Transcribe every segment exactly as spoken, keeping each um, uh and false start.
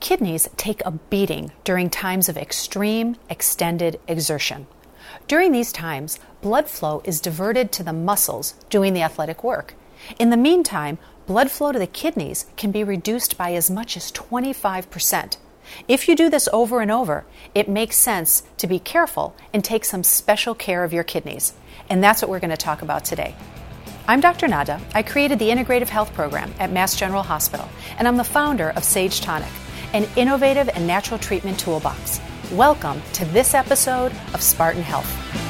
kidneys take a beating during times of extreme, extended exertion. During these times, blood flow is diverted to the muscles doing the athletic work. In the meantime, blood flow to the kidneys can be reduced by as much as twenty-five percent. If you do this over and over, it makes sense to be careful and take some special care of your kidneys. And that's what we're going to talk about today. I'm Doctor Nada. I created the Integrative Health Program at Mass General Hospital, and I'm the founder of Sage Tonic, an innovative and natural treatment toolbox. Welcome to this episode of Spartan Health.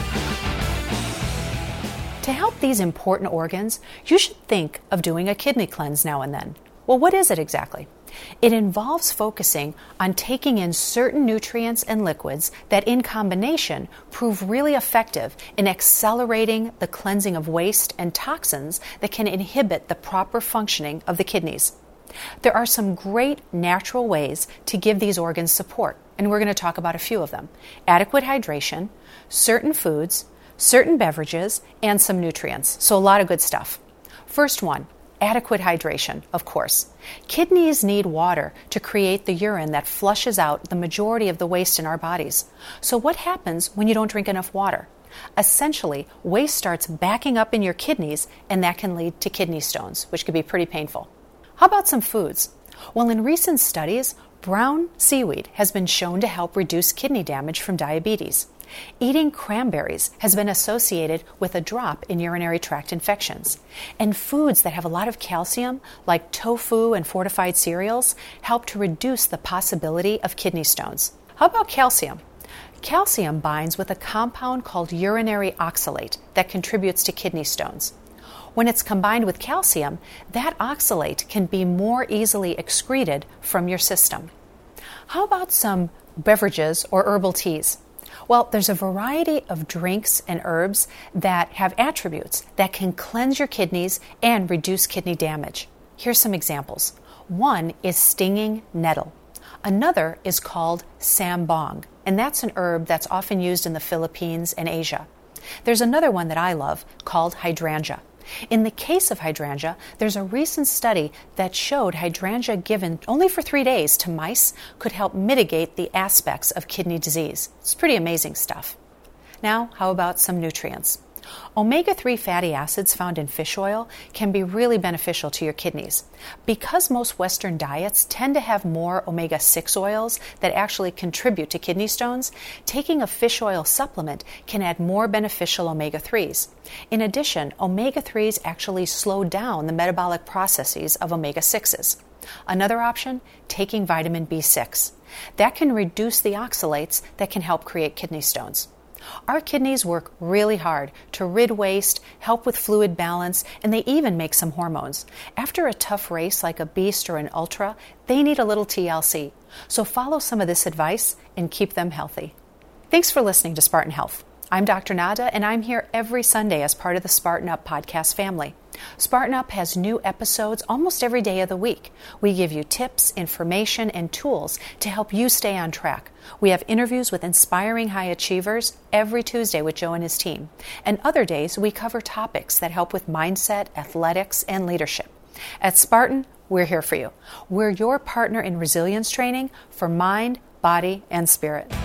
To help these important organs, you should think of doing a kidney cleanse now and then. Well, what is it exactly? It involves focusing on taking in certain nutrients and liquids that in combination prove really effective in accelerating the cleansing of waste and toxins that can inhibit the proper functioning of the kidneys. There are some great natural ways to give these organs support, and we're going to talk about a few of them. Adequate hydration, certain foods, certain beverages, and some nutrients. So a lot of good stuff. First one, adequate hydration, of course. Kidneys need water to create the urine that flushes out the majority of the waste in our bodies. So what happens when you don't drink enough water? Essentially, waste starts backing up in your kidneys, and that can lead to kidney stones, which could be pretty painful. How about some foods? Well, in recent studies, brown seaweed has been shown to help reduce kidney damage from diabetes. Eating cranberries has been associated with a drop in urinary tract infections. And foods that have a lot of calcium, like tofu and fortified cereals, help to reduce the possibility of kidney stones. How about calcium? Calcium binds with a compound called urinary oxalate that contributes to kidney stones. When it's combined with calcium, that oxalate can be more easily excreted from your system. How about some beverages or herbal teas? Well, there's a variety of drinks and herbs that have attributes that can cleanse your kidneys and reduce kidney damage. Here's some examples. One is stinging nettle. Another is called sambong, and that's an herb that's often used in the Philippines and Asia. There's another one that I love called hydrangea. In the case of hydrangea, there's a recent study that showed hydrangea given only for three days to mice could help mitigate the aspects of kidney disease. It's pretty amazing stuff. Now, how about some nutrients? omega three fatty acids found in fish oil can be really beneficial to your kidneys. Because most Western diets tend to have more omega six oils that actually contribute to kidney stones, taking a fish oil supplement can add more beneficial omega threes. In addition, omega threes actually slow down the metabolic processes of omega sixes. Another option, taking vitamin B six. That can reduce the oxalates that can help create kidney stones. Our kidneys work really hard to rid waste, help with fluid balance, and they even make some hormones. After a tough race like a beast or an ultra, they need a little T L C. So follow some of this advice and keep them healthy. Thanks for listening to Spartan Health. I'm Doctor Nada, and I'm here every Sunday as part of the Spartan Up podcast family. Spartan Up has new episodes almost every day of the week. We give you tips, information, and tools to help you stay on track. We have interviews with inspiring high achievers every Tuesday with Joe and his team. And other days, we cover topics that help with mindset, athletics, and leadership. At Spartan, we're here for you. We're your partner in resilience training for mind, body, and spirit.